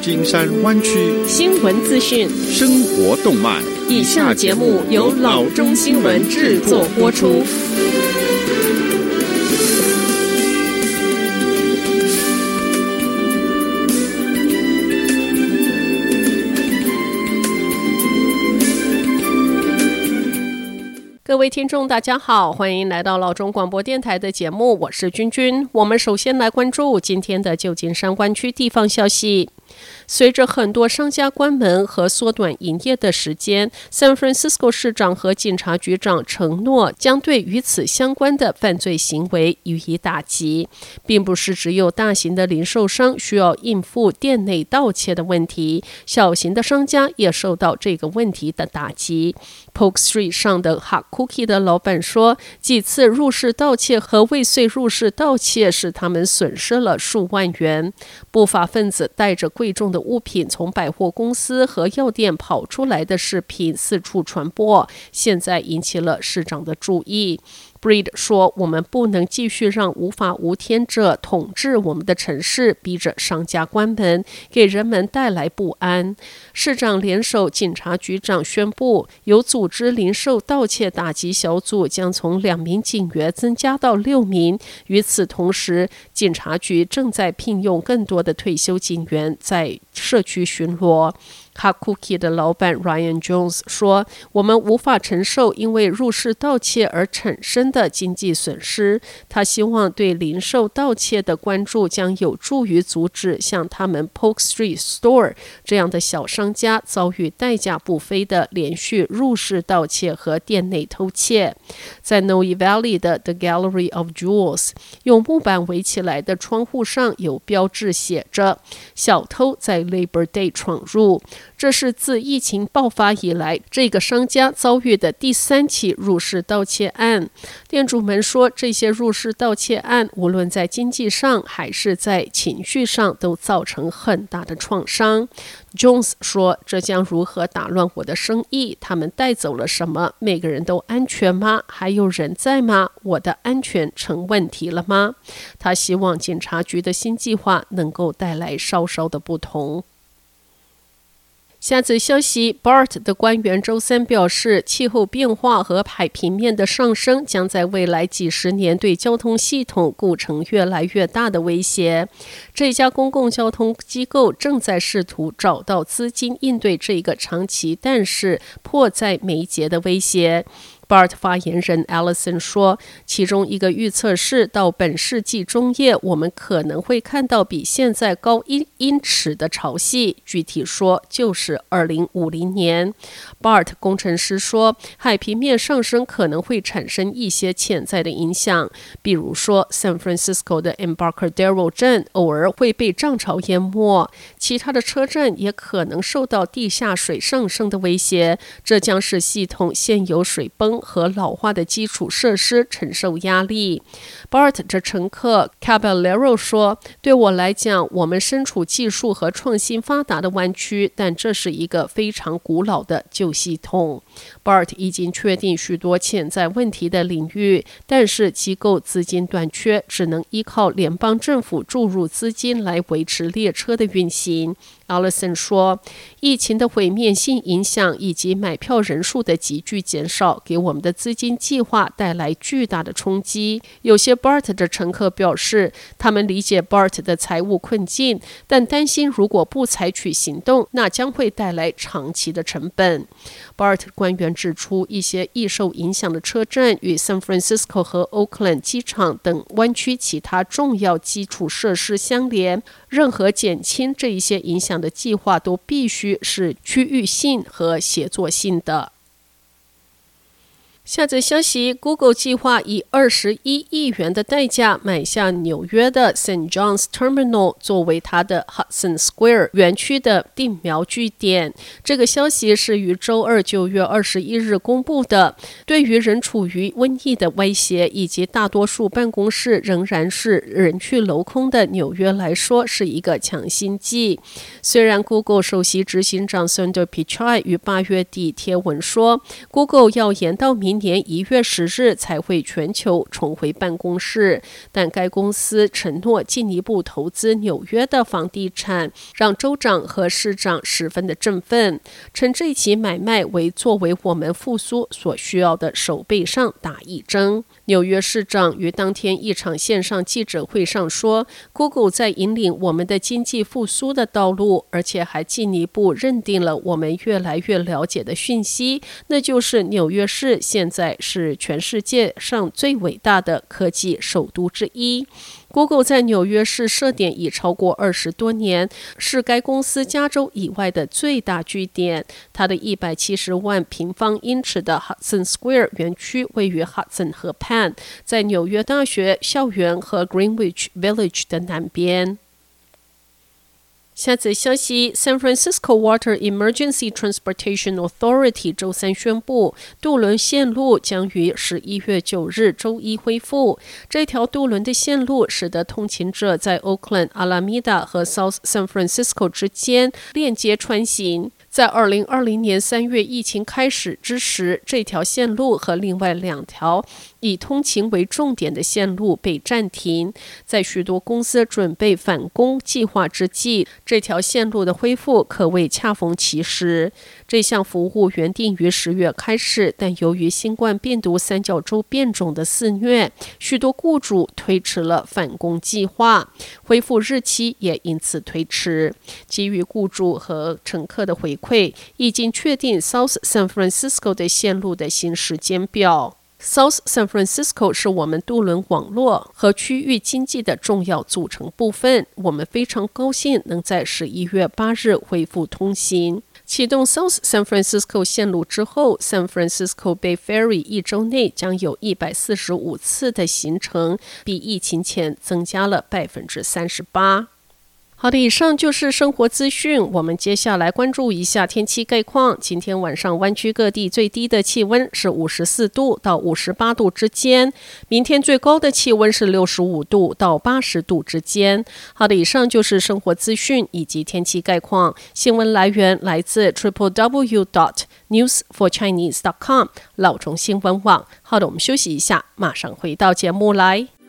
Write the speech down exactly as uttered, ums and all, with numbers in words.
金山湾区新闻资讯、 生活动脉。 以下节目由老中新闻制作播出。各位听众大家好，欢迎来到老中广播电台的节目，我是君君。我们首先来关注今天的旧金山湾区地方消息。随着很多商家关门和缩短营业的时间， San Francisco 市长和警察局长承诺将对与此相关的犯罪行为予以打击。并不是只有大型的零售商需要应付店内盗窃的问题，小型的商家也受到这个问题的打击。Polk Street 上的 Hot Cookie 的老板说，几次入室盗窃和未遂入室盗窃使他们损失了数万元。不法分子带着贵重的物品从百货公司和药店跑出来的视频四处传播，现在引起了市长的注意。Breed 说，我们不能继续让无法无天者统治我们的城市，逼着商家关门，给人们带来不安。市长联手警察局长宣布，有组织零售盗窃打击小组将从两名警员增加到六名。与此同时，警察局正在聘用更多的退休警员在社区巡逻。Hot Cookie 的老板 Ryan Jones 说，我们无法承受因为入室盗窃而产生的经济损失。他希望对零售盗窃的关注将有助于阻止像他们 Polk Street Store 这样的小商家遭遇代价不菲的连续入室盗窃和店内偷窃。在 Noe Valley 的 The Gallery of Jewels， 用木板围起来的窗户上有标志写着，小偷在 Labor Day 闯入。这是自疫情爆发以来，这个商家遭遇的第三起入室盗窃案。店主们说，这些入室盗窃案无论在经济上还是在情绪上都造成很大的创伤。Jones 说，这将如何打乱我的生意？他们带走了什么？每个人都安全吗？还有人在吗？我的安全成问题了吗？他希望警察局的新计划能够带来稍稍的不同。下则消息 B A R T 的官员周三表示，气候变化和海平面的上升将在未来几十年对交通系统构成越来越大的威胁。这家公共交通机构正在试图找到资金应对这个长期但是迫在眉睫的威胁。B A R T 发言人 Allison 说，其中一个预测是到本世纪中叶，我们可能会看到比现在高一英尺的潮汐，具体说就是二零五零年。B A R T 工程师说，海平面上升可能会产生一些潜在的影响，比如说 San Francisco 的 Embarcadero 镇偶尔会被涨潮淹没，其他的车站也可能受到地下水上升的威胁，这将使系统现有水崩和老化的基础设施承受压力。B A R T 的乘客 Caballero 说，对我来讲，我们身处技术和创新发达的湾区，但这是一个非常古老的旧系统。B A R T 已经确定许多潜在问题的领域，但是机构资金短缺，只能依靠联邦政府注入资金来维持列车的运行。Allison 说，疫情的毁灭性影响以及买票人数的急剧减少，给我们的资金计划带来巨大的冲击。有些 B A R T 的乘客表示，他们理解 B A R T 的财务困境，但担心如果不采取行动，那将会带来长期的成本。B A R T 官员指出，一些易受影响的车站与 San Francisco 和 Oakland 机场等湾区其他重要基础设施相连，任何减轻这一些影响的计划都必须是区域性和协作性的。下则消息 ，Google 计划以二十一亿元的代价买下纽约的 Saint John's Terminal， 作为它的 Hudson Square 园区的定锚据点。这个消息是于周二九月二十一日公布的。对于仍处于瘟疫的威胁以及大多数办公室仍然是人去楼空的纽约来说，是一个强心剂。虽然 Google 首席执行长 Sundar Pichai 于八月底贴文说 ，Google 要延到明明年一月十日才会全球重回办公室，但该公司承诺进一步投资纽约的房地产，让州长和市长十分的振奋，称这起买卖为作为我们复苏所需要的手背上打一针。纽约市长于当天一场线上记者会上说 ，Google 在引领我们的经济复苏的道路，而且还进一步认定了我们越来越了解的讯息，那就是纽约市现在是全世界上最伟大的科技首都之一。Google 在纽约市设点已超过二十多年，是该公司加州以外的最大据点。它的一百七十万平方英尺的 Hudson Square 园区位于 Hudson 河畔，在纽约大学校园和 Greenwich Village 的南边。下则消息 ，San Francisco Water Emergency Transportation Authority 周三宣布，渡轮线路将于十一月九日周一恢复。这条渡轮的线路使得通勤者在 Oakland、Alameda 和 South San Francisco 之间链接穿行。在二零二零年三月疫情开始之时，这条线路和另外两条以通勤为重点的线路被暂停。在许多公司准备返工计划之际，这条线路的恢复可谓恰逢其时。这项服务原定于十月开始，但由于新冠病毒三角洲变种的肆虐，许多雇主推迟了返工计划，恢复日期也因此推迟。基于雇主和乘客的回馈，已经确定 South San Francisco 的线路的新时间表。South San Francisco 是我们渡轮网络和区域经济的重要组成部分。我们非常高兴能在十一月八日恢复通行。启动 South San Francisco 线路之后 ，San Francisco Bay Ferry 一周内将有一百四十五次的行程，比疫情前增加了百分之三十八。好的，以上就是生活资讯。我们接下来关注一下天气概况。今天晚上湾区各地最低的气温是五十四度到五十八度之间，明天最高的气温是六十五度到八十度之间。好的，以上就是生活资讯以及天气概况。新闻来源来自 triple w dot news for chinese dot com 老中新闻网。好的，我们休息一下，马上回到节目来。